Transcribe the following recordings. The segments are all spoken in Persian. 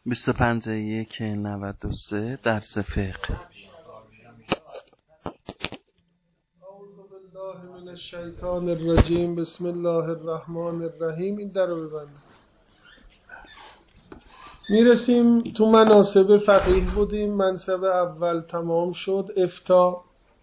25/1/93 درس فقه. اعوذ بالله من الشیطان الرجیم. بسم الله الرحمن الرحیم. این در رو ببندیم. میرسیم تو مناسب فقیه بودیم. منصب اول تمام شد، افتاء.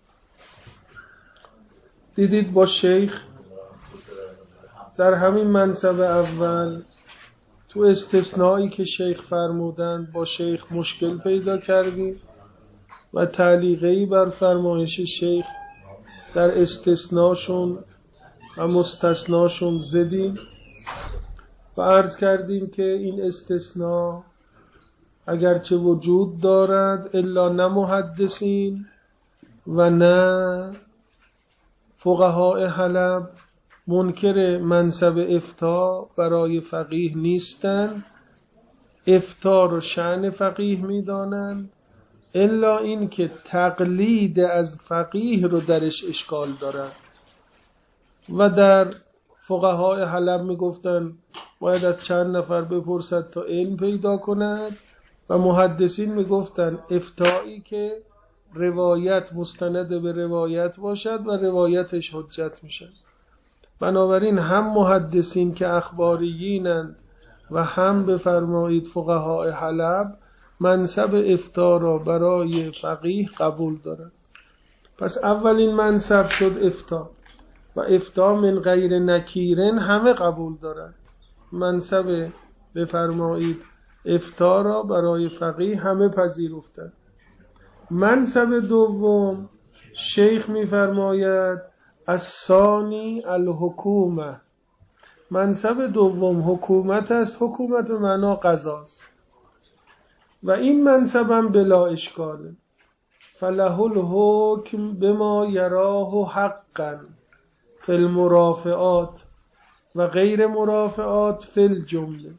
دیدید با شیخ در همین منصب اول تو استثنایی که شیخ فرمودند با شیخ مشکل پیدا کردیم و تعلیقی بر فرمایش شیخ در استثناشون و مستثناشون زدیم و عرض کردیم که این استثناء اگرچه وجود دارد الا نه محدثین و نه فقهای حلب منکر منصب افتاء برای فقیه نیستند. افتاء رو شأن فقیه میدانند، الا این که تقلید از فقیه رو درش اشکال دارند و در فقهای حلب میگفتن باید از چند نفر بپرسد تا علم پیدا کند و محدثین میگفتن افتایی که روایت مستند به روایت باشد و روایتش حجت میشد. بنابراین هم محدثین که اخباریینند و هم بفرمایید فقهای حلب منصب افتاء را برای فقیه قبول دارند. پس اولین منصب شد افتاء و افتاء من غیر نکیرن همه قبول دارند. منصب بفرمایید افتاء را برای فقیه همه پذیرفتند. منصب دوم شیخ میفرماید الثانی الحکومه. منصب دوم حکومت است. حکومت به معنا قضاست و این منصبم بلا اشکاله. فله الحکم بما یراه حقا فی المرافعات و غیر مرافعات فی الجمله.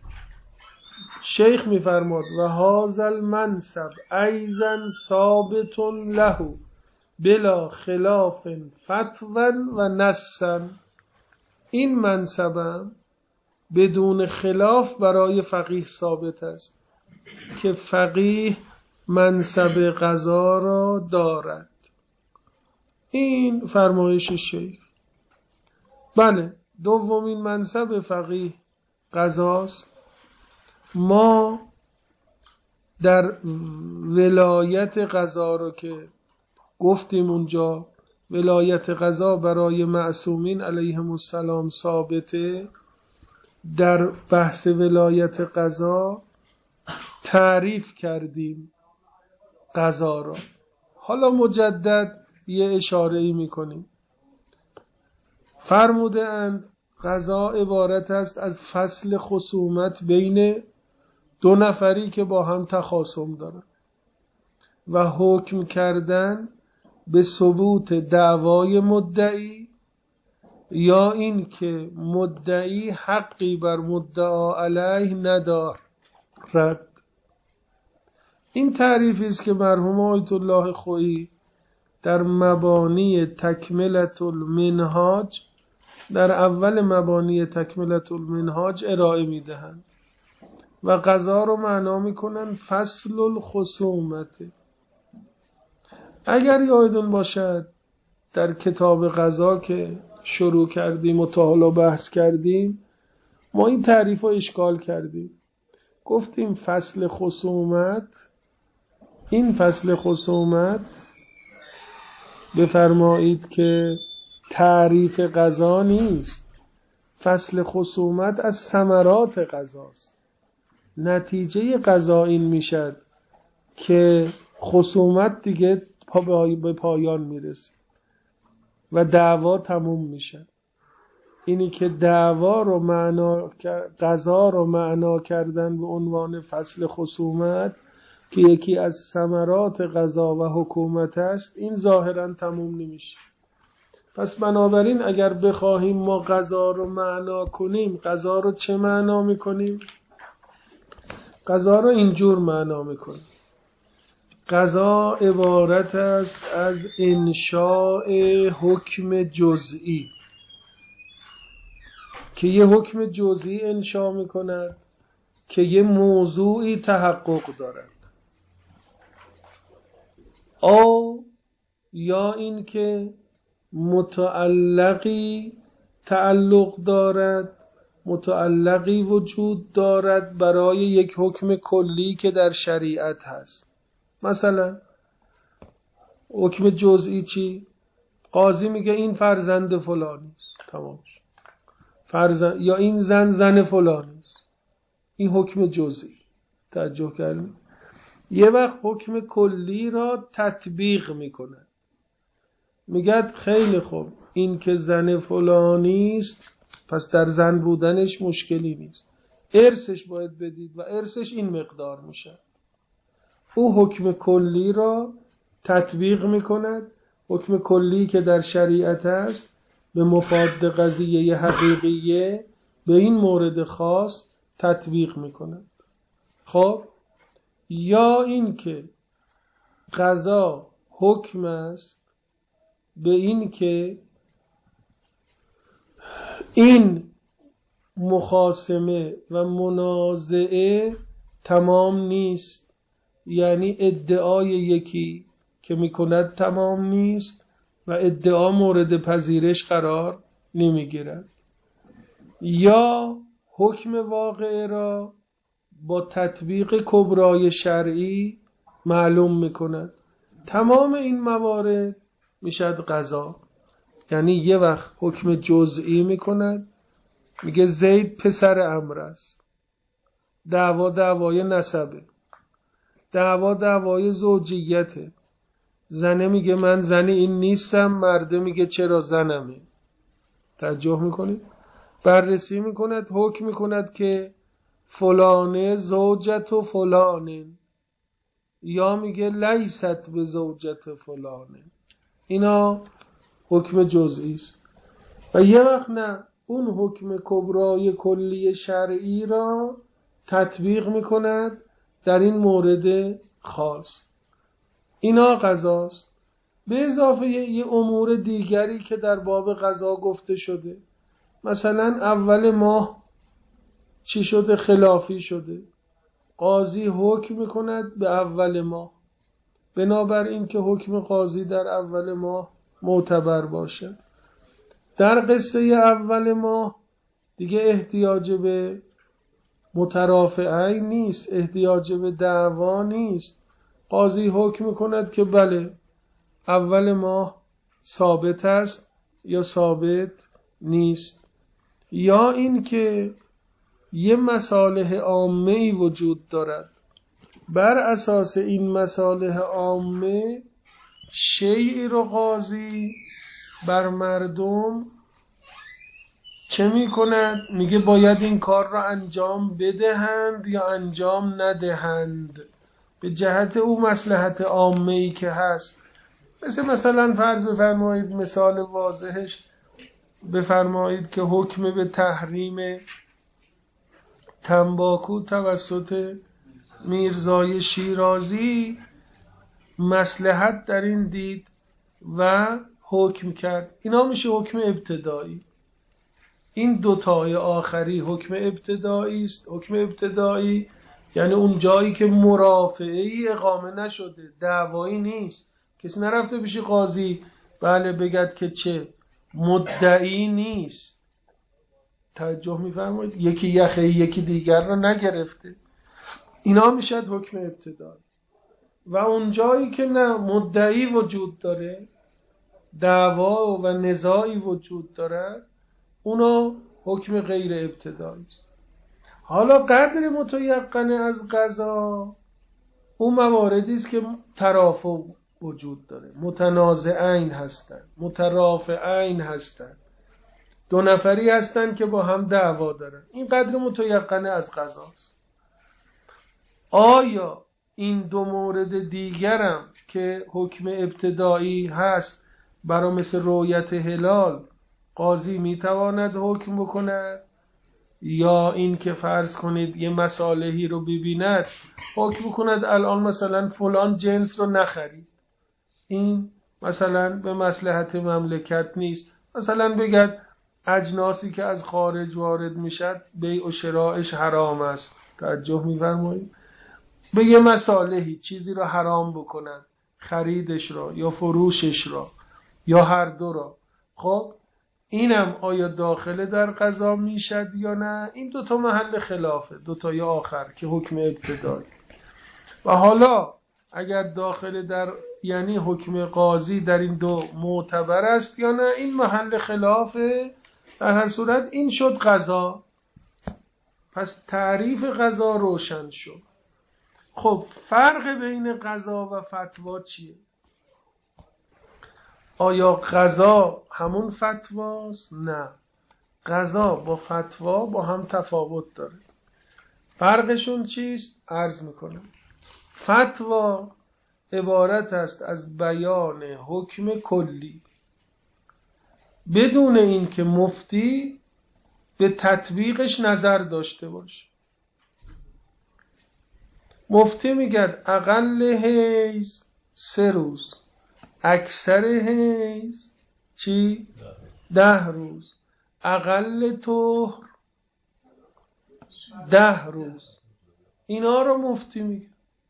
شیخ میفرماد و هذا المنصب ایضا ثابت له بلا خلاف فتوا و نصا. این منصبم بدون خلاف برای فقیه ثابت است که فقیه منصب قضا را دارد. این فرمایش شیخ. بله، دومین منصب فقیه قضاست. ما در ولایت قضا رو که گفتیم اونجا ولایت قضا برای معصومین علیهم السلام ثابته، در بحث ولایت قضا تعریف کردیم قضا را. حالا مجدد یه اشاره‌ای میکنیم. فرموده اند قضا عبارت است از فصل خصومت بین دو نفری که با هم تخاصم دارن و حکم کردن به ثبوت دعوای مدعی یا این که مدعی حقی بر مدعا علیه ندارد. این تعریفی است که مرحوم آیت الله خویی در مبانی تکملة المنهاج، در اول مبانی تکملة المنهاج ارائه میدهند و قضا رو معنا میکنن فصل الخصومت. اگر یادتون باشد در کتاب قضا که شروع کردیم و تا حالا بحث کردیم ما این تعریف رو اشکال کردیم. گفتیم فصل خصومت، این فصل خصومت بفرمایید که تعریف قضا نیست. فصل خصومت از ثمرات قضاست. نتیجه قضا این میشد که خصومت دیگه به پایان میرسه و دعوا تموم میشه. اینی که دعوا رو قضا رو معنا کردن به عنوان فصل خصومت که یکی از ثمرات قضا و حکومت است، این ظاهرا تموم نمیشه. پس بنابراین اگر بخواهیم ما قضا رو معنا کنیم، قضا رو چه معنا میکنیم؟ قضا رو اینجور معنا میکنیم: قضا عبارت است از انشاء حکم جزئی که یه حکم جزئی انشاء میکند که یه موضوعی تحقق دارد، او یا این که متعلقی تعلق دارد، متعلقی وجود دارد برای یک حکم کلی که در شریعت هست. مثلا حکم جزئی چی؟ قاضی میگه این فرزند فلانیست، تمام شد. یا این زن فلانیست. این حکم جزئی. توجه کردید؟ یه وقت حکم کلی را تطبیق میکنه، میگه خیلی خوب این که زن فلانیست پس در زن بودنش مشکلی نیست، ارثش باید بدید و ارثش این مقدار میشه. او حکم کلی را تطبیق میکند، حکم کلی که در شریعت است به مفاد قضیه حقیقیه به این مورد خاص تطبیق میکند. خب یا این که قضا حکم است به این که این مخاصمه و منازعه تمام نیست، یعنی ادعای یکی که میکند تمام نیست و ادعا مورد پذیرش قرار نمیگیرد، یا حکم واقعه را با تطبیق کبرای شرعی معلوم میکند. تمام این موارد میشد قضا. یعنی یه وقت حکم جزئی میکند، میگه زید پسر عمرو است، دعوای نسبه، دعوای زوجیته، زنه میگه من زن این نیستم، مرده میگه چرا زنمه. توجه میکنید؟ بررسی میکند، حکم میکند که فلانه زوجت و فلانه، یا میگه لیست به زوجت فلانه. اینا حکم جزئی است. و یه وقت نه، اون حکم کبرای کلی شرعی را تطبیق میکند در این مورد خاص. اینا قضاست. به اضافه یه امور دیگری که در باب قضا گفته شده. مثلا اول ماه چی شده؟ خلافی شده، قاضی حکم میکند به اول ماه، بنابراین که حکم قاضی در اول ماه معتبر باشه. در قصه اول ماه دیگه احتیاج به مترافعین نیست، احتیاج به دعوا نیست. قاضی حکم میکند که بله اول ماه ثابت است یا ثابت نیست. یا این که یه مصالح عامه‌ای وجود دارد، بر اساس این مصالح عامه شیعی رو قاضی بر مردم چه میکند؟ میگه باید این کار را انجام بدهند یا انجام ندهند به جهت او مصلحت عامه‌ای که هست. مثلا فرض بفرمایید، مثال واضحش بفرمایید که حکم به تحریم تنباکو توسط میرزای شیرازی مصلحت در این دید و حکم کرد. اینا میشه حکم ابتدایی. این دوتای آخری حکم ابتدایی است. حکم ابتدایی یعنی اون جایی که مرافعه‌ای اقامه نشده، دعوایی نیست، کسی نرفته پیش قاضی بله بگد که چه مدعی نیست. توجه می‌فرمایید؟ یکی یخه یکی دیگر را نگرفته. اینا میشد حکم ابتدایی. و اون جایی که نه مدعی وجود داره، دعوا و نزاعی وجود داره، اونا حکم غیر ابتدایی است. حالا قدر متیقنه از قضا اون مواردی است که ترافع وجود داره، متنازعین هستند، مترافعین هستند، دو نفری هستند که با هم دعوا دارن. این قدر متیقنه از قضاست. آیا این دو مورد دیگرم که حکم ابتدایی هست، برای مثل رؤیت هلال قاضی میتواند حکم بکند، یا این که فرض کنید یه مصالحی رو ببیند حکم کند الان مثلا فلان جنس رو نخرید، این مثلا به مصلحت مملکت نیست، مثلا بگد اجناسی که از خارج وارد میشد بیع و شرایش حرام است، توجه می‌فرمایید؟ به یه مصالحی چیزی رو حرام بکنن، خریدش را یا فروشش را یا هر دو را. خب اینم آیا داخل در قضا میشد یا نه؟ این دوتا محل خلافه، دوتای آخر که حکم ابتدایی. و حالا اگر داخل در یعنی حکم قاضی در این دو معتبر است یا نه، این محل خلافه. در هر صورت این شد قضا. پس تعریف قضا روشن شد. خب فرق بین قضا و فتوا چیه؟ آیا قضا همون فتواست؟ نه، قضا با فتوا با هم تفاوت داره. فرقشون چیست؟ عرض میکنم. فتوا عبارت است از بیان حکم کلی بدون اینکه مفتی به تطبیقش نظر داشته باشه. مفتی میگه اقل حیض 3 روز، اکثر حیض چی؟ 10 روز، اقل طهر 10 روز. اینا رو مفتی میگه.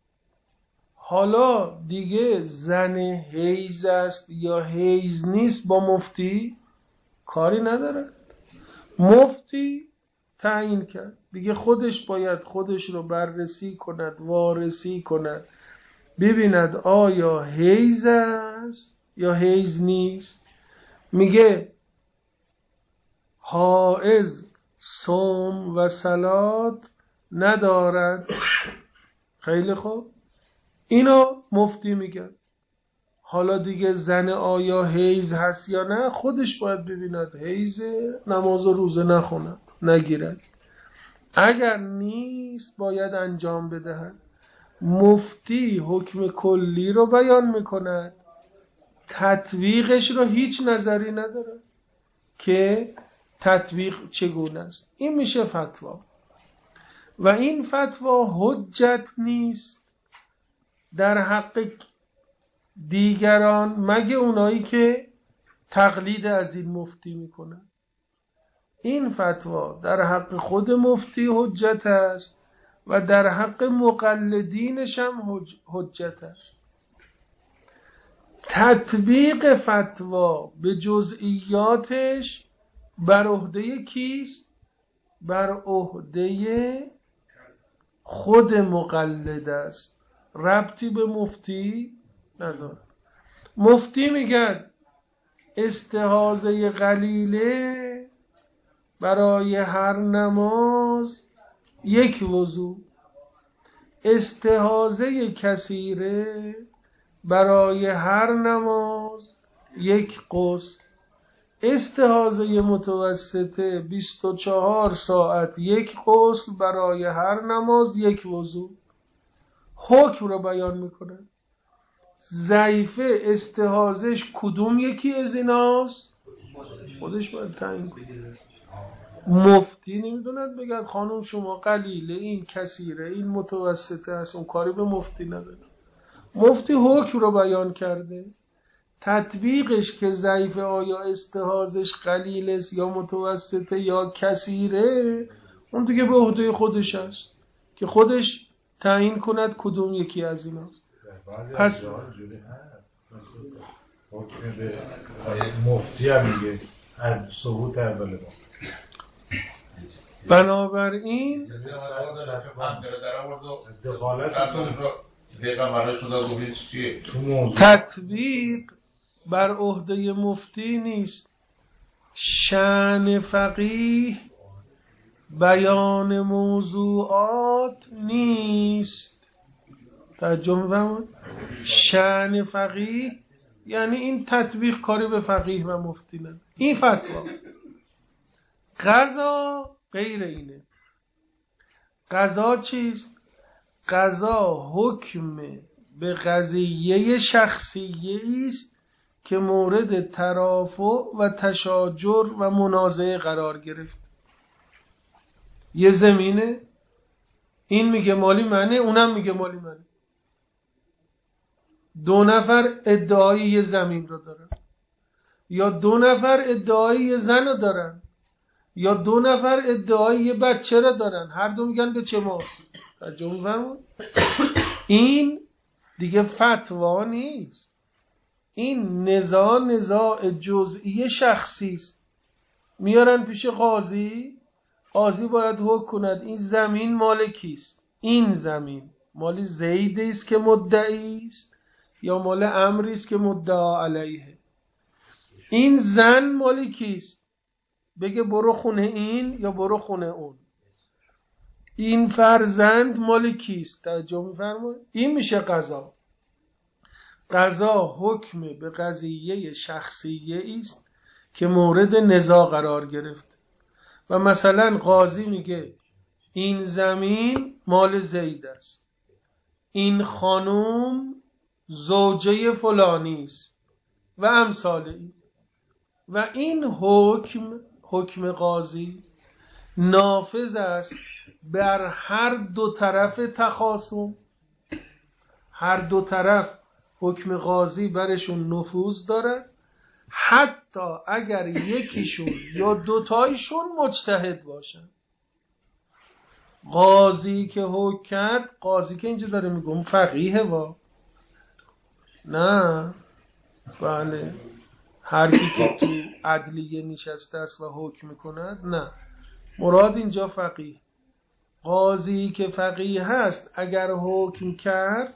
حالا دیگه زن حیض است یا حیض نیست با مفتی کاری نداره. مفتی تعیین کرد دیگه، خودش باید خودش رو بررسی کند، وارسی کند، ببیند آیا حیض است یا حیض نیست. میگه حائض صوم و صلات ندارد. خیلی خوب، اینو مفتی میگه. حالا دیگه زن آیا حیض هست یا نه خودش باید ببیند. حیض، نماز و روزه نخوند، نگیرد. اگر نیست باید انجام بدهد. مفتی حکم کلی رو بیان میکند، تطبیقش رو هیچ نظری نداره که تطبیق چگونه است. این میشه فتوا. و این فتوا حجت نیست در حق دیگران مگه اونایی که تقلید از این مفتی میکنن. این فتوا در حق خود مفتی حجت است و در حق مقلدینش هم حجت است. تطبیق فتوا به جزئیاتش بر عهده کیست؟ بر عهده خود مقلد است، ربطی به مفتی نداره. مفتی میگه استحاضه قلیله برای هر نماز 1 وضو، استحاضه کثیره برای هر نماز 1 غسل، استحاضه متوسطه 24 ساعت 1 غسل، برای هر نماز 1 وضو. حکم رو بیان میکنه. ضعیفه استحاضش کدوم یکی از ایناست؟ خودش باید تعیین کنه. مفتی نمیدوند بگن خانم شما قلیله، این کثیره، این متوسطه است. اون کاری به مفتی نداره. مفتی حکم رو بیان کرده، تطبیقش که ضعیفه آیا استحاضش قلیل است یا متوسطه یا کثیره، اون دیگه به عهده خودش است که خودش تعیین کند کدوم یکی از ایناست. پس حکم به مفتی هم میگه از ثبوت اول ما. بنابراین تطبیق بر عهده مفتی نیست. شأن فقیه بیان موضوعات نیست. توجه می‌فرمایید؟ شأن فقیه یعنی این تطبیق کاری به فقیه و مفتی نداره. این فتوا. قضا غیر اینه. قضا چیست؟ قضا حکم به قضیه شخصیه است که مورد ترافع و تشاجر و منازعه قرار گرفت. یه زمینه، این میگه مالی منه، اونم میگه مالی منه. 2 نفر ادعای یه زمین رو دارن یا 2 نفر ادعای یه زن رو دارن. یا 2 نفر ادعای یه بچه را دارن، هر دو میگن به چه موضوع. توجه می‌فرمایید؟ این دیگه فتوا نیست، این نزاع جزئی شخصی است. میارن پیش قاضی، قاضی باید حکم کند این زمین مال کیست، این زمین مال زید است که مدعی است یا مال عمرو است که مدعا علیه. این زن مال کیست، بگه برو خونه این یا برو خونه اون. این فرزند مال کیست، توجه می‌فرمایید؟ این میشه قضا. قضا حکم به قضیه شخصیه است که مورد نزاع قرار گرفت و مثلا قاضی میگه این زمین مال زید است، این خانوم زوجه فلانی است و امثال این. و این حکم قاضی نافذ است بر هر دو طرف تخاصم. هر دو طرف حکم قاضی برشون نفوذ داره، حتی اگر یکیشون یا دوتایشون مجتهد باشن. قاضی که حکم کرد، قاضی که اینجا داره میگم فقیه وا نه، بله، هر کی که تو عدلیه نشسته است و حکم میکند، نه، مراد اینجا فقیه. قاضی که فقیه هست اگر حکم کرد،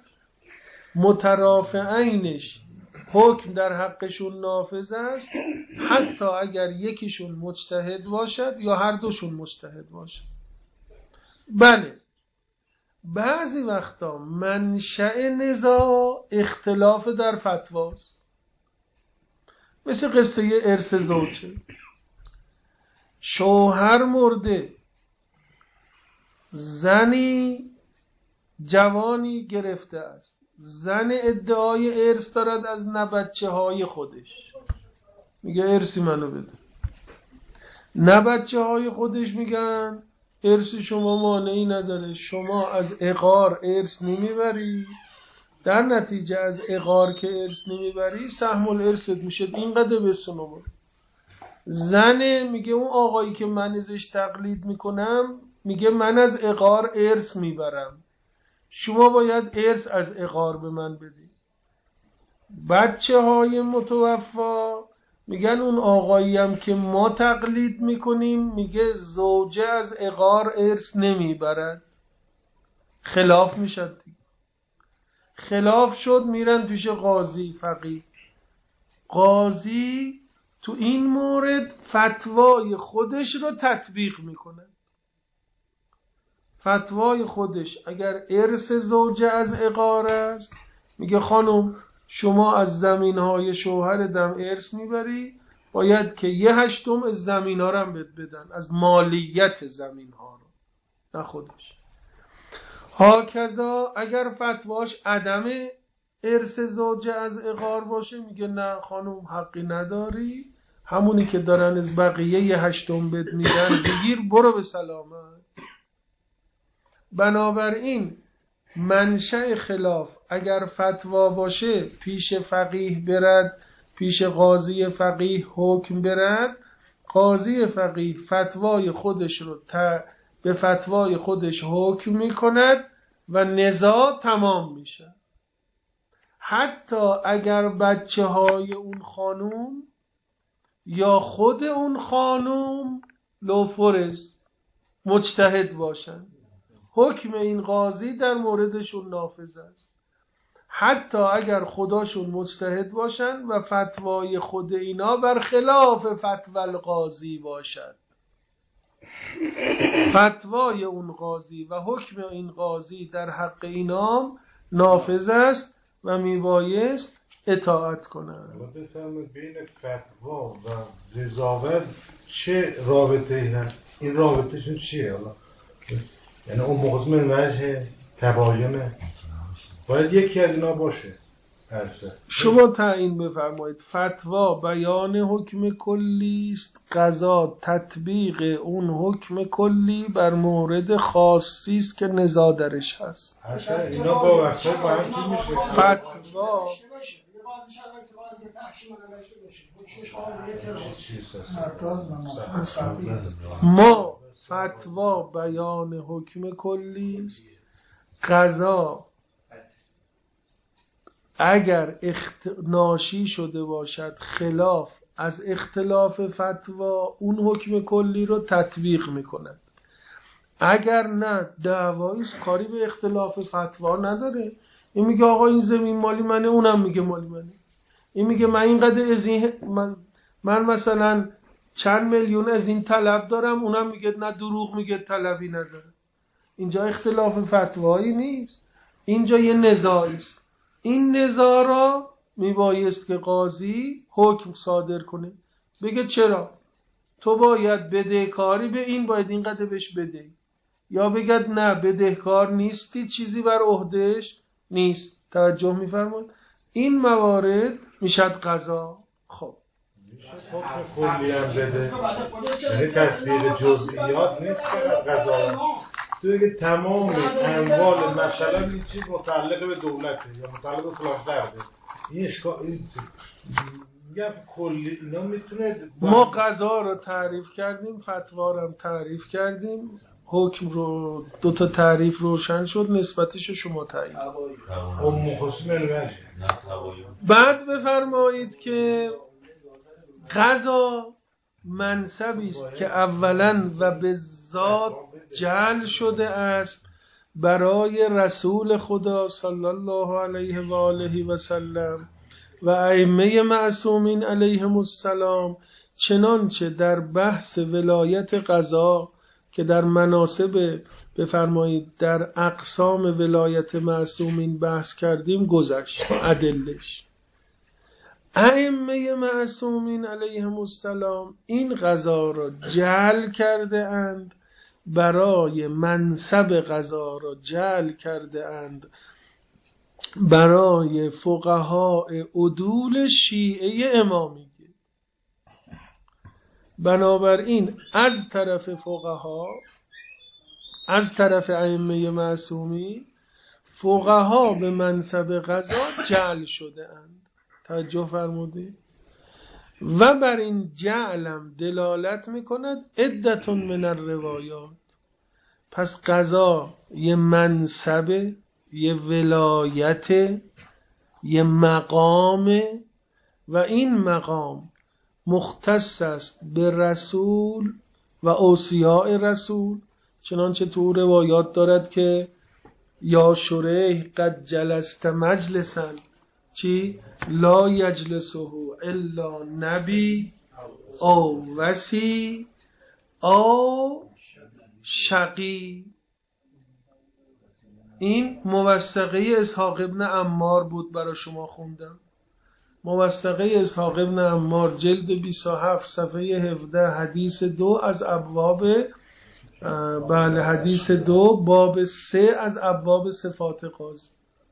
مترافعینش حکم در حقشون نافذ است، حتی اگر یکیشون مجتهد باشد یا هر دوشون مجتهد باشد. بله، بعضی وقتا منشأ نزاع اختلاف در فتواست، مثل قصه ارث زوجه. شوهر مرده، زنی جوانی گرفته است، زن ادعای ارث دارد از نه بچه های خودش، میگه ارثی منو بده. نه بچه های خودش میگن ارث شما مانعی نداره، شما از عقار ارث نمیبری، در نتیجه از عقار که ارث نمیبری سهم الارثت میشه اینقدر به سنوبر. زن میگه اون آقایی که من ازش تقلید میکنم میگه من از عقار ارث میبرم، شما باید ارث از عقار به من بدی. بچه های متوفا میگن اون آقایی هم که ما تقلید میکنیم میگه زوجه از عقار ارث نمیبرد. خلاف میشد، خلاف شد، میرن پیش قاضی فقیه. قاضی تو این مورد فتوای خودش رو تطبیق میکنه. فتوای خودش اگر ارث زوجه از عقار است، میگه خانم شما از زمینهای شوهر دم ارث میبری، باید که 1/8 از زمین ها رو هم بدن، از مالیت زمین ها رو، نه خودش. هاکذا اگر فتواش عدم ارث زوجه از عقار باشه، میگه نه خانم حقی نداری، همونی که دارن از بقیه 1/8 بد میدن بگیر، برو به سلامت. بنابراین منشأ خلاف اگر فتوا باشه پیش فقیه برد، پیش قاضی فقیه حکم برد، قاضی فقیه فتوای خودش رو به فتوای خودش حکم میکند و نزاع تمام میشه. حتی اگر بچه های اون خانوم یا خود اون خانوم لوفرز مجتهد باشن، حکم این قاضی در موردشون نافذ است. حتی اگر خداشون مجتهد باشن و فتوای خود اینا بر خلاف فتوی القاضی باشد، فتوای اون قاضی و حکم این قاضی در حق اینا نافذ است و میبایست اطاعت کنند. بفرمایید بین فتوا و قضاوت چه رابطه‌ای هست؟ این رابطه‌شون چیه حالا؟ یعنی اون مخصوص وجه تباینه، باید یکی از اینا باشه. شما تعیین بفرمایید. فتوا بیان حکم کلی است، قضا تطبیق اون حکم کلی بر مورد خاصی است که نزاع درش هست. اینا با وقتی با هم چی میشه؟ فتوا ما فتوا بیان حکم کلی است. قضا اگر ناشی شده باشد خلاف از اختلاف فتوا، اون حکم کلی رو تطبیق میکند. اگر نه دعواییست، کاری به اختلاف فتوا نداره. این میگه آقا این زمین مالی منه، اونم میگه مالی منه. این میگه من اینقدر از این من مثلا چند میلیون از این طلب دارم، اونم میگه نه دروغ میگه طلبی نداره. اینجا اختلاف فتوایی نیست، اینجا یه نزاعی است. این نزاع را میبایست که قاضی حکم صادر کنه، بگه چرا تو باید بدهکاری به این، باید اینقدر بهش بده، یا بگد نه بدهکار نیستی، چیزی بر عهدهش نیست. توجه میفرمایید؟ این موارد میشد قضا. خب حکم کلی هم بده، یعنی تطبیق جزئیات نیست که قضا. تو اگه تمام اموال مثلا این چیز متعلق به دولته یا متعلق به فلان درده، این اشکال میگم کلی اینا میتونه. ما قضا رو تعریف کردیم، فتوا رو هم تعریف کردیم، حکم رو دو تا تعریف روشن شد، نسبتش رو شما تعیین. بعد بفرمایید که قضا منصبی است که اولا و به ذات جعل شده است برای رسول خدا صلی الله علیه و آله و سلم و ائمه معصومین علیهم السلام، چنانچه در بحث ولایت قضا که در مناسب بفرمایید در اقسام ولایت معصومین بحث کردیم گذشت. ادلش ائمه معصومین علیهم السلام این قضا را جعل کرده اند، برای منصب قضا را جعل کرده اند برای فقهای عدول شیعه امامیه. بنابراین از طرف فقها، از طرف ائمه معصومین، فقها به منصب قضا جعل شده اند. توجه فرمودید؟ و بر این جعلم دلالت میکند عدتون من الروایات. پس قضا یه منصب، یه ولایت، یه مقام و این مقام مختص است به رسول و اوصیاء رسول، چنانچه تو روایات دارد که یا شریح قد جلست مجلسا چی؟ لا یجلسه الا نبی او وصی او شقی. این موثقه اسحاق ابن عمار بود، برای شما خوندم. موثقه اسحاق ابن عمار جلد 27 صفحه 17 حدیث 2 از ابواب بله حدیث 2 باب 3 از ابواب صفات قاضی.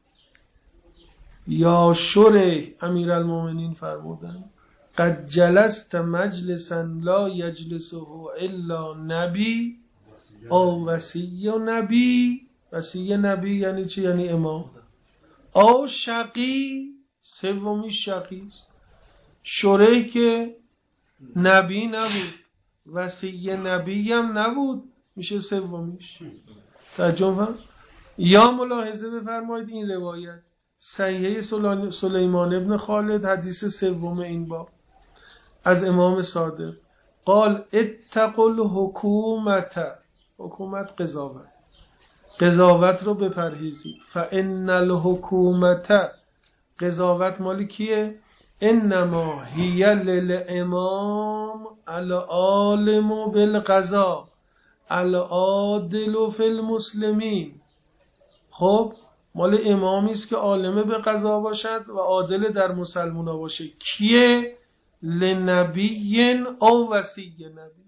یا شریح امیرالمومنین فرمودن قد جلست مجلسا لا یجلسه الا نبی او وصی نبی. وصی نبی یعنی چی؟ یعنی امام. او شقی، سومی شقی است. شریح که نبی نبود، وصی نبی هم نبود، میشه سومیش. ترجمه. یا ملاحظه بفرمایید این روایت صحیحه سلیمان ابن خالد حدیث سوم این باب از امام صادق قال اتقوا الحکومت، حکومت قضاوت رو بپرهیزید. فان الحکومت، قضاوت مال کیه؟ انما هی للامام العالم بالقضاء العادل فی المسلمین. خب مال امامی است که عالمه به قضا باشد و عادل در مسلمونا باشه. کیه؟ لنبی او وصی نبی،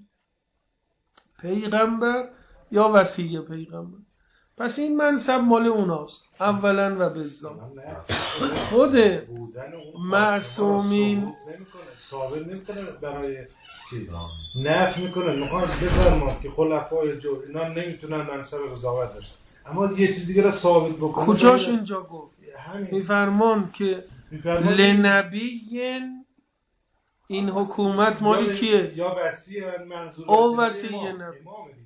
پیغمبر یا وصی پیغمبر. پس این منصب مال اوناست اولا و بالذات. خود معصومین ثابت نمیکنه برای چیز، نفی میکنه. میخوان بفرمان که خلفای جو اینا نمیتونن منصب قضاوت داشتن، اما یه چیز دیگه رو ثابت بکنه. کجاش اینجا گفت؟ میفرمان که لنبی این حکومت مالی کیه؟ یا وصی منظور او وصی نبی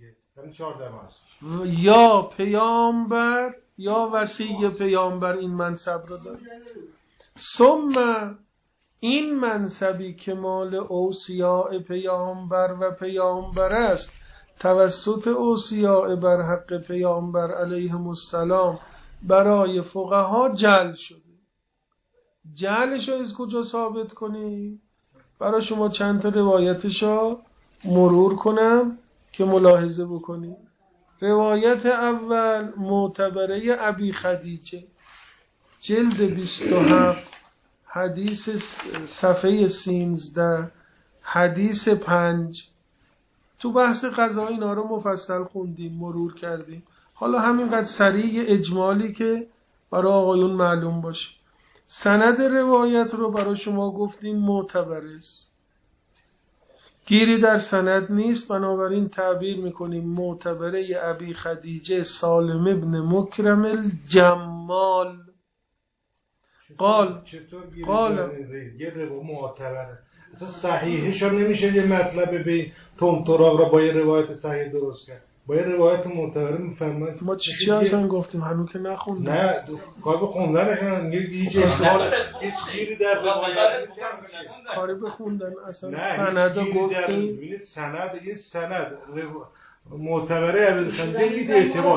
یا پیامبر یا وصی پیامبر این منصب رو داره. ثم این منصبی که مال اوصیاء پیامبر و پیامبر است توسط اوصیاء بر حق پیامبر علیهم السلام برای فقها جعل شده. جعلش رو از کجا ثابت کنی؟ برای شما چند تا روایتش رو مرور کنم که ملاحظه بکنی. روایت اول معتبره ابی خدیجه جلد 27 حدیث صفحه 13 حدیث 5. تو بحث قضا اینا رو مفصل خوندیم مرور کردیم. حالا همینقدر سریع اجمالی که برای آقایون معلوم باشه. سند روایت رو برای شما گفتیم معتبر است، گیری در سند نیست، بنابراین تعبیر میکنیم معتبره ابی خدیجه سالم ابن مکرم الجمال قال یه روایت معتبره اصلا صحیحش هم نمیشه یه مطلب به تمتراب را با یه روایت صحیح درست کرد، با یه روایت معتبره میفهمن. ما چی اصلا گفتیم هنوز که نخوندیم. نه کار به خوندنشون هیچ اشکال هیچ گیری در روایت کاری به خوندن اصلا سندا گفتیم. ببینید سند یه سند معتبره ابن خدیجه هیچ اعتبار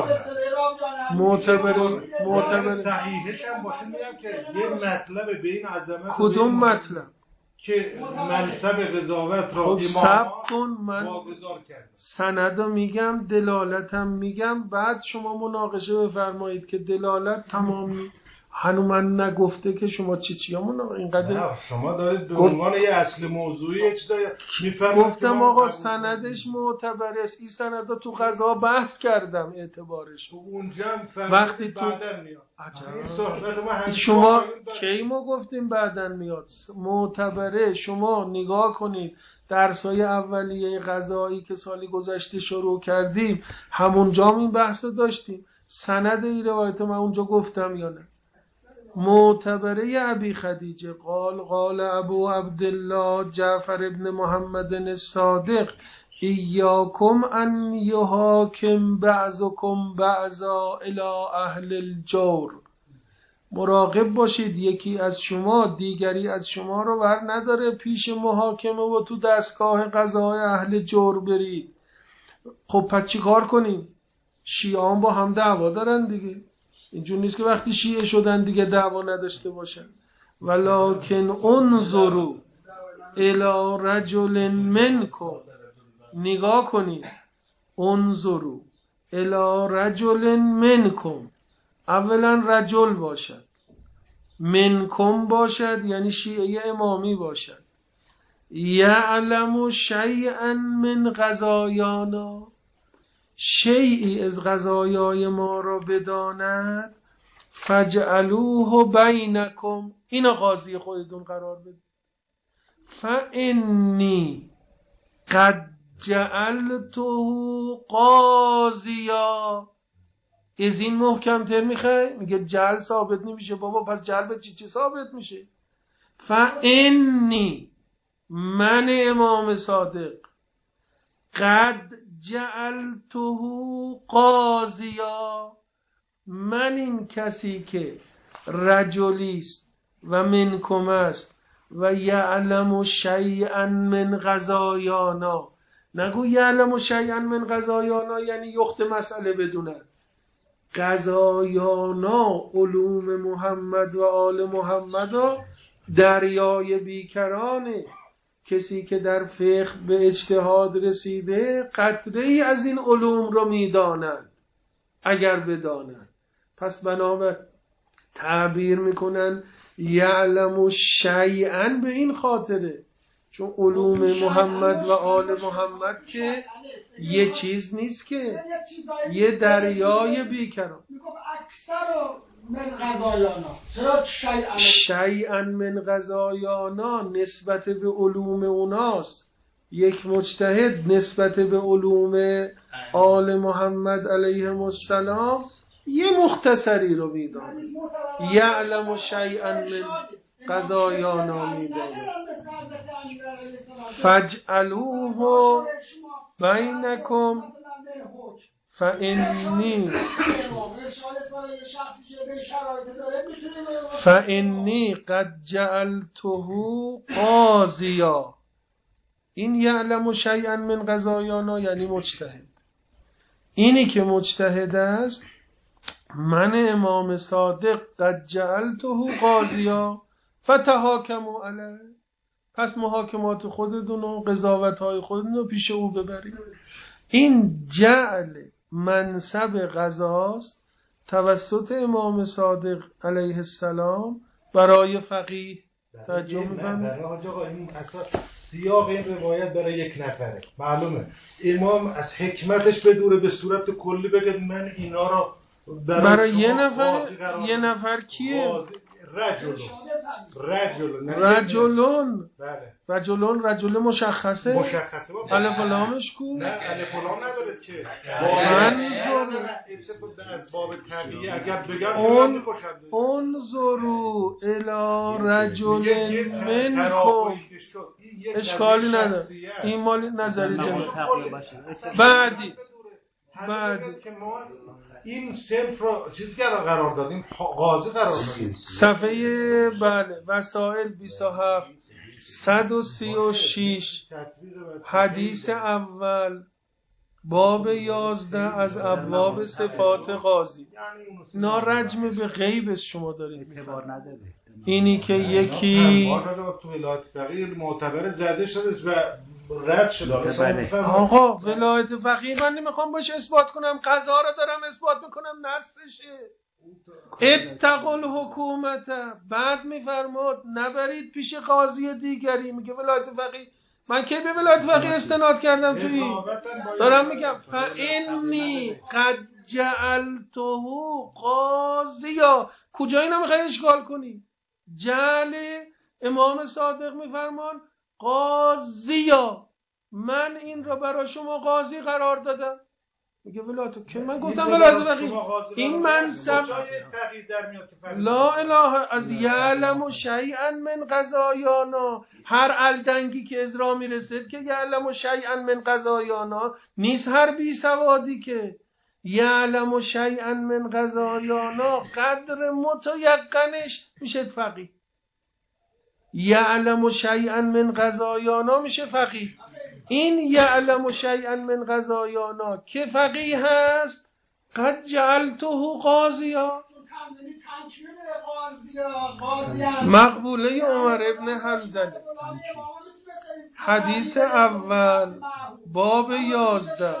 معتبر صحیحش هم باشه میگم که یه مطلب به این عظمت. کدوم مطلب که منصب قضاوت را امامان واگذار کرد. سندو میگم دلالتم میگم بعد شما مناقشه بفرمایید که دلالت تمام هنوز من نگفته که شما چی اینقدر شما دارید به عنوان یه اصل موضوعی یه چیزا میفرمایید. گفتم آقا سندش معتبر است. این سندا تو قضا بحث کردم اعتبارش اونجا وقتی تو بعدن میاد. این صحبت ما شما کی ما گفتیم بعدن میاد معتبره. شما نگاه کنید درسای اولیه قضایی که سالی گذشته شروع کردیم همونجا این بحث داشتیم. سند این روایت من اونجا گفتم یا نه؟ معتبره ابی خدیجه قال ابو عبدالله جعفر ابن محمد الصادق ایاکم ان یحاکم بعضکم بعضا الی اهل الجور. مراقب باشید یکی از شما دیگری از شما رو ور نداره پیش محاکمه و تو دستگاه قضای اهل جور برید. خب پس چی کار کنیم؟ شیعان با هم دعوا دارن دیگه، اینجور نیست که وقتی شیعه شدن دیگه دعوا نداشته باشن. ولکن انظروا الی رجل منکم، نگاه کنید انظروا الی رجل منکم، اولا رجل باشد، منکم باشد یعنی شیعه امامی باشد، یعلم شیئا من قضایانا، شیئی از قضایای ما را بداند، فجعلوه بینکم، اینو قاضی خودتون قرار بدید. فانی قد جعلته قاضیا. از این محکم تر میگه جعل ثابت نمیشه بابا، پس جعل به چی ثابت میشه؟ فانی من امام صادق قد جعلته قاضیا، من این کسی که رجلیست و منکم است و یعلم شیئا من قضایانا، نگو یعلم شیئا من قضایانا یعنی یخت مسئله بدونه. قضایانا علوم محمد و آل محمد و دریای بیکرانه. کسی که در فقه به اجتهاد رسیده قطره ای از این علوم رو میدانند اگر بدانند. پس بنابر تعبیر میکنن یعلم شیئا به این خاطره چون علوم محمد و آل محمد که یه چیز نیست که یه دریای بیکران. میگفت اکثر من غذایانا، چرا شیئا من غذایانا نسبت به علوم اوناست. یک مجتهد نسبت به علوم آل محمد علیهم السلام یه مختصری رو میدونه. یعلم شیئا من غذایانا میدهید. فجعلوه بینکم فانی قد جعلته قاضیا. این یعلم شیئا من قضایانا یعنی مجتهد. اینی که مجتهد است من امام صادق قد جعلته قاضیا فتحاکموا علیه، پس محاکمات خودتون و قضاوت‌های خودتون رو پیش او ببرید. این جعل منصب قضاست توسط امام صادق علیه السلام برای فقیه. توجه می‌فرمایید؟ این اصلا سیاق این روایت برای یک نفره معلومه. امام از حکمتش بدوره به صورت کلی بگه من اینا را برای یه نفر کیه؟ رجل مشخصه الف و لامش کو؟ نه الف و لام ندارد که از باب طبیعی اگر بگم انظروا الی رجل منکم. اشکالی نداره، این مال نظری جناب. بعدی که ما این صنف رو چیز قرار دادیم، قاضی قرار دادیم. صفحه بله وسائل 27 136 حدیث اول باب 11 از ابواب صفات قاضی. اینا رجم به غیب شما دارید می‌فرمایید. اینی که یکی تو ولایت فقیه معتبر زده شده و رد شده. آقا ولایت فقیه من نمیخوام باش اثبات کنم، قضا رو دارم اثبات میکنم، نصشه. اتقوا الحکومت. بعد میفرماد نبرید پیش قاضی دیگری. میگه ولایت فقیه، من کی به ولایت فقیه استناد کردم توی؟ دارم میگم فانی قد جعلته قاضیا. کجا اینا میخوای اشغال کنی؟ جعل امام صادق میفرمان قاضیا، من این را برای شما قاضی قرار دادم. میگه ولایت که من گفتم ولایت فقیه این منصب لا اله از یعلم شیئا من قضایانا. هر الدنگی که ازرا میرسد که یعلم شیئا من قضایانا نیست، هر بی سوادی که یعلم شیئا من قضایانا قدر متیقنش میشه فقیه. یعلم شیئا من قضایانا میشه فقیه. این یعلم شیئا من قضایانا که فقیه هست قد جعلته قاضیا. مقبوله عمر ابن حنظله حدیث اول باب 11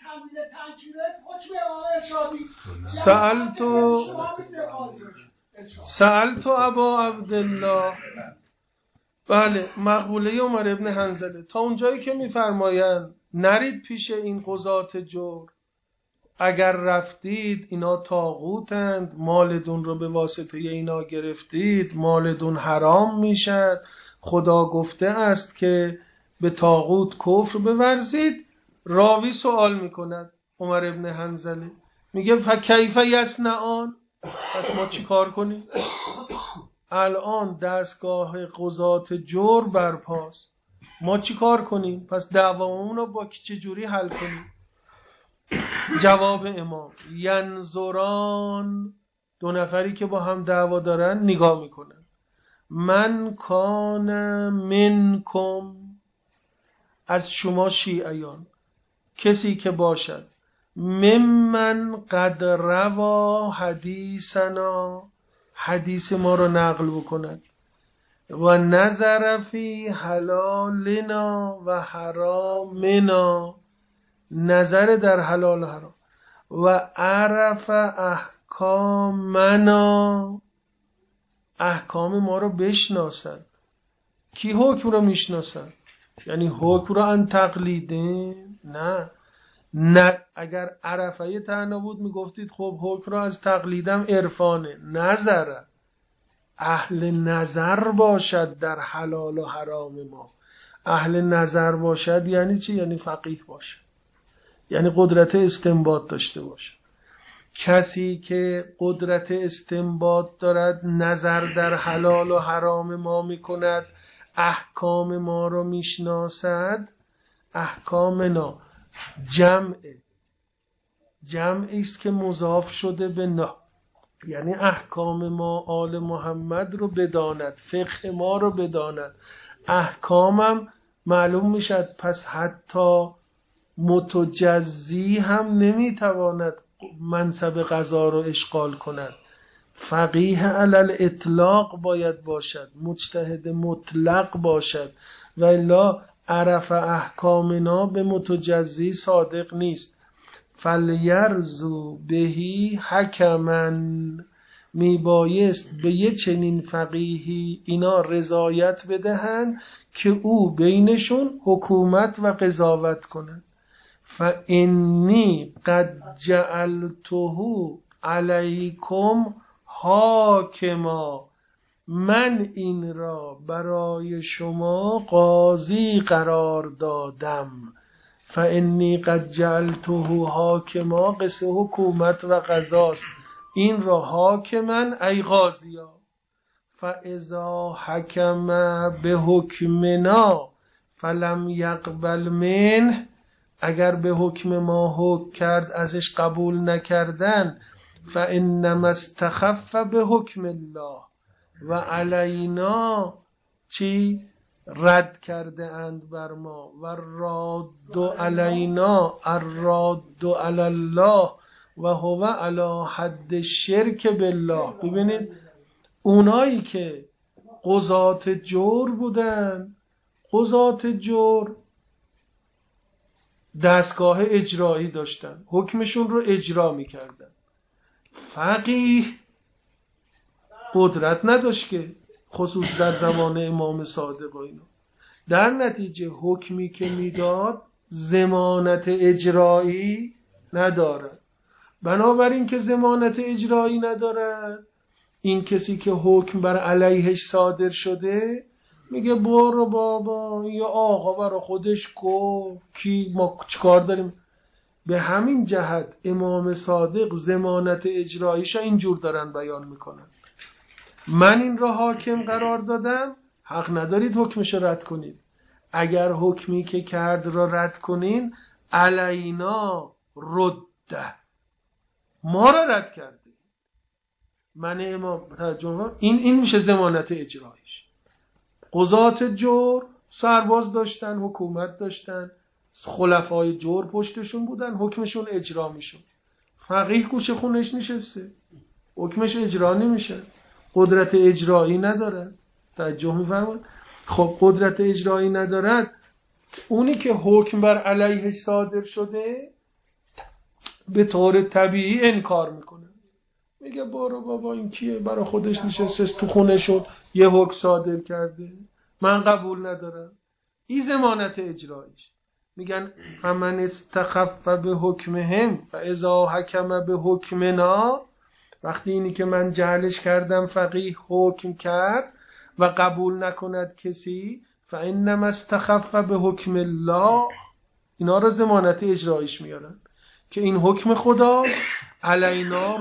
سألت ابا عبدالله. بله مقبوله عمر ابن حنظله تا اونجایی که میفرمایند نرید پیش این قضات جور، اگر رفتید اینا طاغوتند، مالتون رو به واسطه اینا گرفتید، مالتون حرام میشد. خدا گفته است که به طاغوت کفر بورزید. راوی سوال میکند عمر ابن حنظله میگه فکیف یصنعان، پس ما چی کار کنیم؟ الان دستگاه قضات جور برپاست، ما چی کار کنیم؟ پس دعوامون رو با چجوری حل کنیم؟ جواب امام ینظران، دو نفری که با هم دعوا دارن نگاه میکنن. من کان منکم، از شما شیعیان، کسی که باشد ممن قد روا حدیثنا، حدیث ما رو نقل بکند، و نظر فی حلالنا و حرامنا، نظر در حلال و حرام، و عرف احکامنا، احکام ما رو بشناسد. کی حکم رو میشناسد؟ یعنی حکم رو ان تقلیده؟ نه اگر عرفه تنها بود میگفتید خب حکم رو از تقلیدم عرفانه. نظر، اهل نظر باشد در حلال و حرام ما. اهل نظر باشد یعنی چی؟ یعنی فقیه باشد، یعنی قدرت استنباط داشته باشد. کسی که قدرت استنباط دارد، نظر در حلال و حرام ما میکند، احکام ما رو میشناسد. احکامنا جمعی است که مضاف شده به نا، یعنی احکام ما آل محمد رو بداند، فقه ما رو بداند. احکامم معلوم میشد، پس حتی متجزی هم نمیتواند منصب قضا رو اشغال کند. فقیه علل اطلاق باید باشد، مجتهد مطلق باشد، و الا عرف احکامنا به متجزی صادق نیست. فلیرزو بهی حکمن، میبایست به یه چنین فقیهی اینا رضایت بدهند که او بینشون حکومت و قضاوت کند. فانی قد جعلته علیکم حاکما، من این را برای شما قاضی قرار دادم. فانی قد جعلته حاکما، قصه حکومت و قضاست، این را حاکما ای قاضیا. فاذا حکم به حکمنا فلم یقبل منه، اگر به حکم ما حکم کرد ازش قبول نکردن، فانما استخف به حکم الله و علینا، چی رد کرده اند بر ما، و راد علینا الراد علی الله و هو علی حد شرک بالله. ببینید اونایی که قضات جور بودن، قضات جور دستگاه اجرایی داشتن، حکمشون رو اجرا میکردن. فقیه قدرت نداشت که، خصوص در زمان امام صادق و اینا. در نتیجه حکمی که میداد ضمانت اجرایی ندارد. بنابراین که ضمانت اجرایی ندارد، این کسی که حکم بر علیهش صادر شده میگه برو بابا، یا آقا برا خودش گفت، کی ما چیکار داریم. به همین جهت امام صادق ضمانت اجراییش اینجور دارن بیان میکنن: من این را حاکم قرار دادم، حق ندارید حکمش رد کنید. اگر حکمی که کرد را رد کنین، علینا رده، ما را رد کرده. من امام ترجمه این میشه ضمانت اجراییش. قضات جور سرباز داشتن، حکومت داشتن، خلفای جور پشتشون بودن، حکمشون اجرا میشون. فقیه گوشه خونش نشسته، حکمش اجرا نمیشه، قدرت اجرایی نداره. توجه میفرمایید؟ خب قدرت اجرایی ندارد، اونی که حکم بر علیهش صادر شده به طور طبیعی انکار میکنه، میگه برو بابا، این کیه برای خودش نشسته تو خونه شد یه حکم صادر کرده، من قبول ندارم. این ضمانت اجراییش. میگن فمن استخف به حکمهم فاذا حکم به حکمنا، وقتی اینی که من جهلش کردم فقیه حکم کرد و قبول نکند کسی، فانما استخف به حکم الله، اینا رو ضمانت اجراییش میارن که این حکم خداست، علینا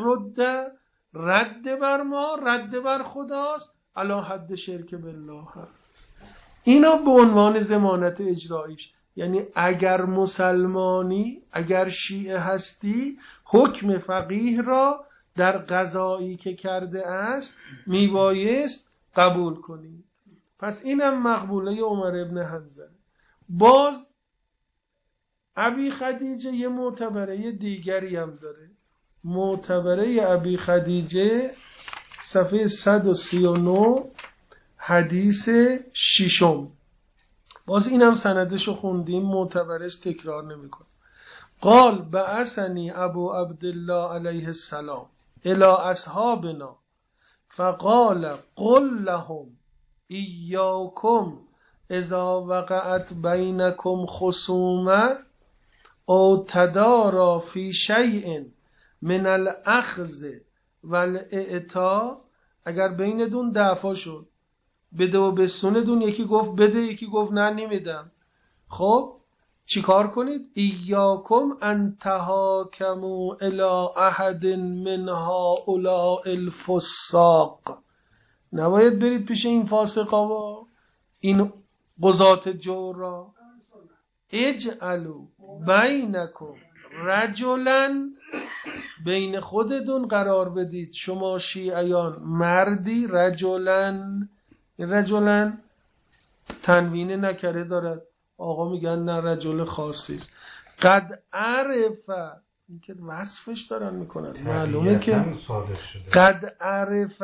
رد بر ما، رد بر خداست، علی حد شرک بالله هست. اینا به عنوان ضمانت اجراییش. یعنی اگر مسلمانی، اگر شیعه هستی، حکم فقیه را در قضایی که کرده است میبایست قبول کنی. پس اینم مقبوله عمر ابن حنظله. باز ابی خدیجه یه معتبره دیگری هم داره. معتبره ابی خدیجه صفحه 139 حدیث 6. باز اینم سندشو خوندیم، معتبرش تکرار نمی‌کنه. قال بعثنی ابو عبدالله علیه السلام الی اصحابنا فقال قل لهم ایاکم اذا وقعت بینکم خصومه او تدارا فی شیء من الاخذ والاعطاء، اگر بینتون دعوا شد، بده و بستونه دون، یکی گفت بده، یکی گفت نه نمیدم، خب چیکار کنید؟ ایاکم ان تحاکموا الی احد من هؤلاء الفساق، نباید برید پیش این فاسقا و این قضات جور را. اجعلوا بینکم رجلا، بین خودتون قرار بدید شما شیعیان مردی، رجلن، رجلن تنوین نکره دارد، آقا میگن نه رجل خاصی است. قد عرف، این که وصفش دارن میکنن، معلومه که قد عرف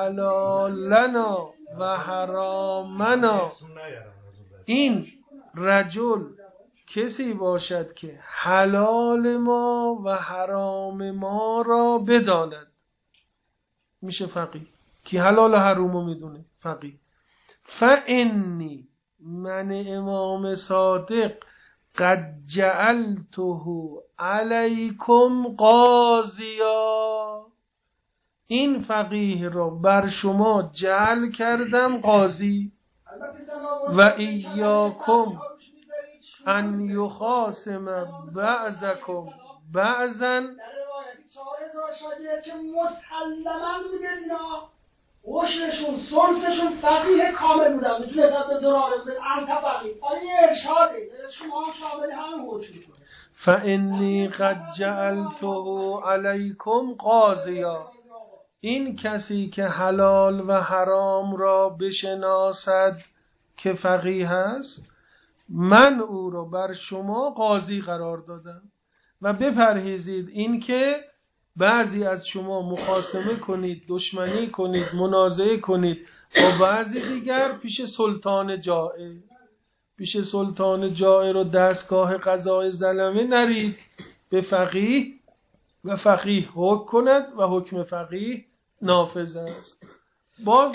حلالنا و حرامنا. این رجل کسی باشد که حلال ما و حرام ما را بداند، میشه فقیه. کی حلال و حرام رو میدونه؟ فقیه. فانی، من امام صادق، قد جعلته علیکم قاضیا، این فقیه را بر شما جعل کردم قاضی. و ایاکم ان یخاصم بعضکم بعضا، در روایتی 4000 شاگرد که مسلما میگه اینا عشرشون سلسشون فقیه کامل بودن، میتونه حساب به زراره بوده انت فقیه، ولی این ارشاده شما هم شامل همین حکم میکنه. فانی قد جعلته علیکم قاضیا، این کسی که حلال و حرام را بشناسد که فقیه است، من او را بر شما قاضی قرار دادم. و بپرهیزید این که بعضی از شما مخاصمه کنید، دشمنی کنید، منازعه کنید با بعضی دیگر پیش سلطان جائر. پیش سلطان جائر و دستگاه قضای ظلمه نرید، به فقیه و فقیه حکم کند و حکم فقیه نافذ است. باز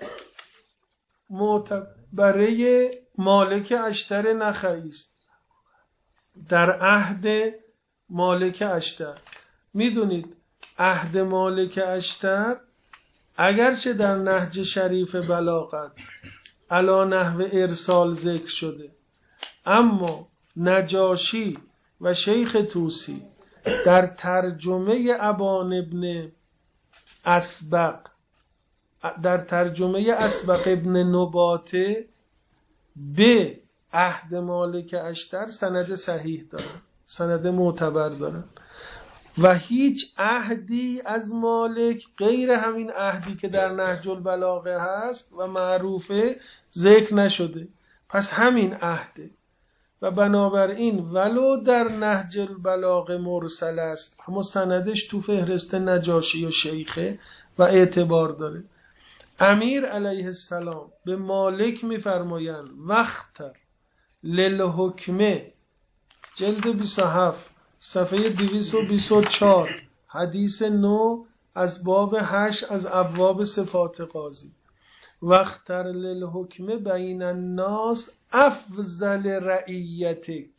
معتبره مالک اشتر نخعی است. در عهد مالک اشتر، میدونید عهد مالک اشتر اگرچه در نهج شریف بلاغت علی نحو ارسال ذکر شده، اما نجاشی و شیخ طوسی در ترجمه ابان ابن اسبق، در ترجمه اسبق ابن نباته به عهد مالک اشتر سند صحیح دارن، سند معتبر دارن و هیچ عهدی از مالک غیر همین عهدی که در نهج البلاغه هست و معروفه ذکر نشده، پس همین عهده. و بنابراین ولو در نهج البلاغه مرسل است، اما سندش تو فهرست نجاشی و شیخه و اعتبار داره. امیر علیه السلام به مالک میفرمایند وقتر للحکمه، جلد 27 صفحه 224، حدیث 9 از باب 8 از ابواب صفات قاضی. وقتر للحکمه بین الناس افضل رعیتک،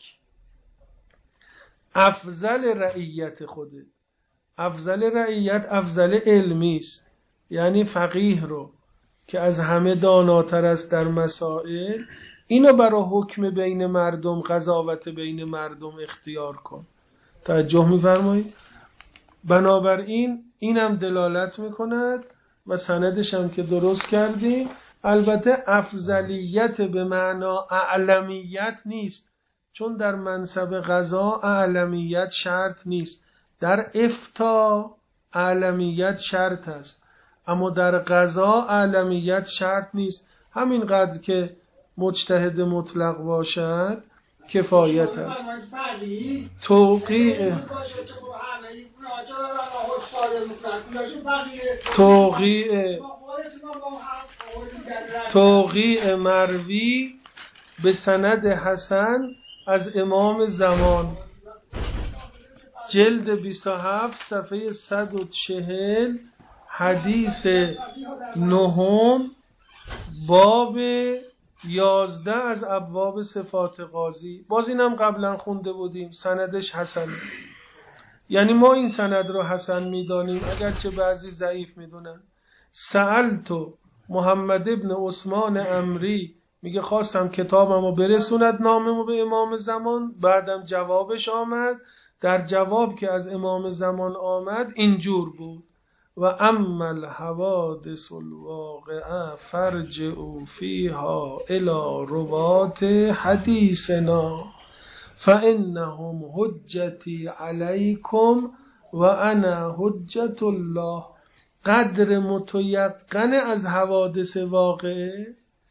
افضل رعیت خوده. افضل رعیت افضل علمی است، یعنی فقیه رو که از همه داناتر است در مسائل، اینو برای حکم بین مردم، قضاوت بین مردم اختیار کن. توجه می‌فرمایید؟ بنابراین اینم دلالت می‌کند و سندش هم که درست کردیم. البته افضلیت به معنا اعلمیت نیست، چون در منصب قضا اعلمیت شرط نیست. در افتاء اعلمیت شرط است، اما در قضا اعلمیت شرط نیست. همینقدر که مجتهد مطلق باشد کفایت است. توقیع مروی به سند حسن از امام زمان، جلد 27 صفحه 140، حدیث 9 باب 11 از ابواب صفات قاضی. باز اینم قبلا خونده بودیم، سندش حسن، یعنی ما این سند رو حسن میدانیم اگرچه بعضی ضعیف میدونن. سألتو محمد ابن عثمان امری میگه خواستم کتابمو برسوند ناممو به امام زمان، بعدم جوابش آمد. در جواب که از امام زمان آمد اینجور بود: و اما الحوادث الواقعه فرجعوا فیها الی روات حدیثنا فانهم حجتی علیکم و انا حجت الله. قدر متیقن از حوادث واقعه،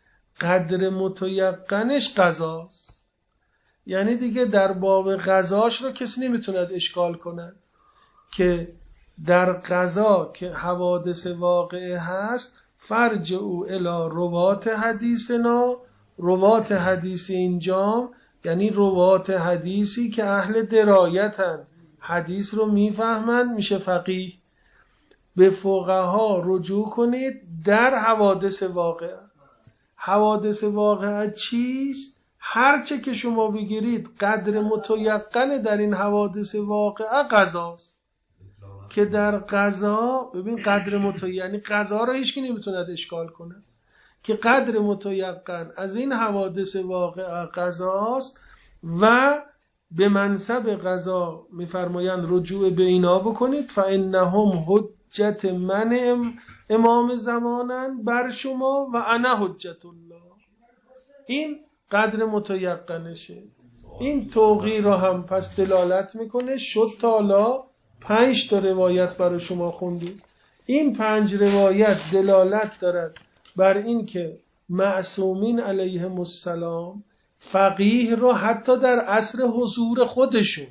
قدر متیقنش قضاست. یعنی دیگه در باب قضاش رو کسی نمیتوند اشکال کنه که در قضا که حوادث واقعه هست فرجعوا الی روات حدیثنا. روات حدیث اینجا یعنی روات حدیثی که اهل درایتن، حدیث رو میفهمن، میشه فقیه. به فقها رجوع کنید در حوادث واقعه. حوادث واقعه چیست؟ هرچه که شما بگیرید قدر متیقن در این حوادث واقعه قضاست. که در قضا ببین قدر متیقن یعنی قضا رو هیچ کی نمیتونه اشکال کنه، که قدر متیقن از این حوادث واقعه قضاست و به منصب قضا میفرمایند رجوع به اینا بکنید. فانهم حجت من امام زمانن بر شما و انا حجت الله. این قدر متیقنشه. این توقی را هم پس دلالت میکنه. شد تا حالا 5 تا روایت برای شما خوندیم. این 5 روایت دلالت دارد بر این که معصومین علیهم السلام فقیه را حتی در عصر حضور خودشون،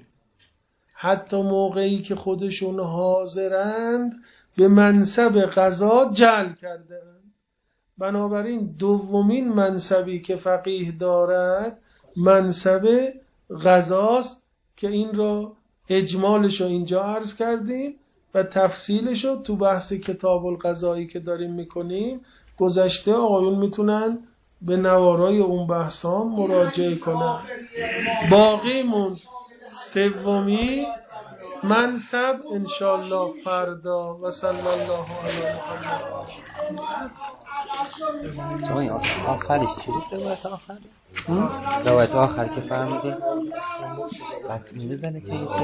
حتی موقعی که خودشون حاضرند، به منصب قضا جعل کردند. بنابراین دومین منصبی که فقیه دارد منصب قضاست که این را اجمالش رو اینجا عرض کردیم و تفصیلش رو تو بحث کتاب القضایی که داریم میکنیم گذشته. آقایون میتونن به نوارای اون بحثا مراجعه کنن. باقی مون سومی منصب انشالله فردا. و صلی الله علی محمد. این آخرش چی بود؟ روایت آخر؟ روایت آخر که فرمودیم بس میزنه که این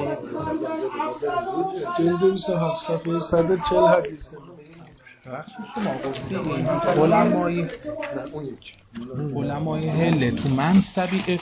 جلد 27 صفحه 140 حدیثه. علمای هله تو منصبی